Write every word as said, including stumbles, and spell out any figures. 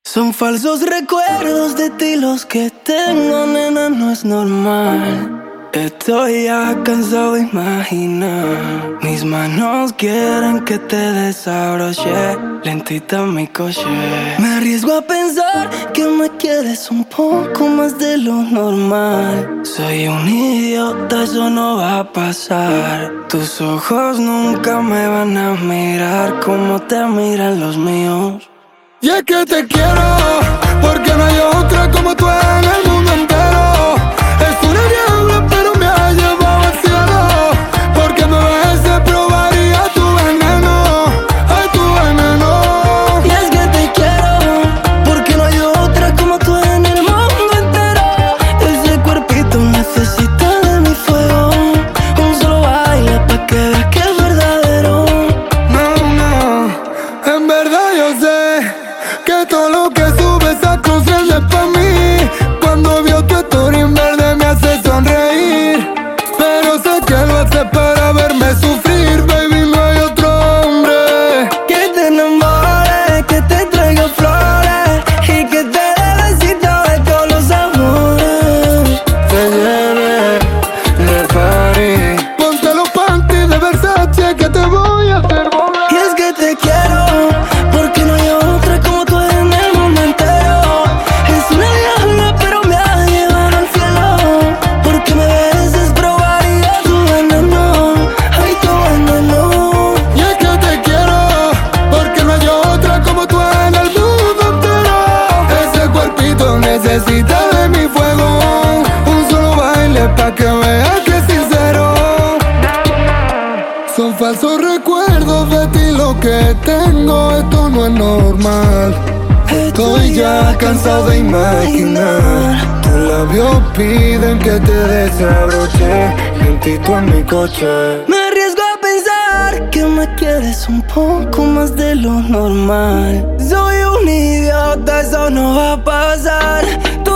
Son falsos recuerdos de ti los que tengo, nena, no es normal. Estoy ya cansado de imaginar. Mis manos quieren que te desabroche lentita mi coche. Me arriesgo a pensar que me quieres un poco más de lo normal. Soy un idiota, eso no va a pasar. Tus ojos nunca me van a mirar como te miran los míos. Y es que te quiero, porque no hay otra como tú en el mundo entero. Es una diabla pero me ha llevado al cielo. Porque me ves, probaría tu veneno, ay tu veneno. Y es que te quiero, porque no hay otra como tú en el mundo entero. Ese cuerpito necesita de mi fuego. Un solo baile pa' que veas que es verdadero. No, no, en verdad yo sé que todo lo que subes a cruzar es pa' mí. Cuando vio tu story en verde me hace sonreír. Pero sé que lo hace para verme sufrir. Baby, no hay otro hombre Que te enamore, que te traiga flores y que te dé besitos de todos los amores. te lleve de party. Ponte los panties de Versace que te voy a hacer volar. Y es que te quiero, porque no hay otra como tú en el mundo entero. Es una diabla pero me ha llevado al cielo. Porque me beses, probaría tu veneno, ay tu veneno. Y es que te quiero, porque no hay otra como tú en el mundo entero. Ese cuerpito necesita de mi fuego. Un solo baile pa' que veas que es sincero. Son falsos recuerdos de ti lo que tengo. Esto no es normal. Estoy ya cansado de imaginar. Tus labios piden que te desabroche lentito en mi coche. Me arriesgo a pensar que me quieres un poco más de lo normal. Soy un idiota, eso no va a pasar.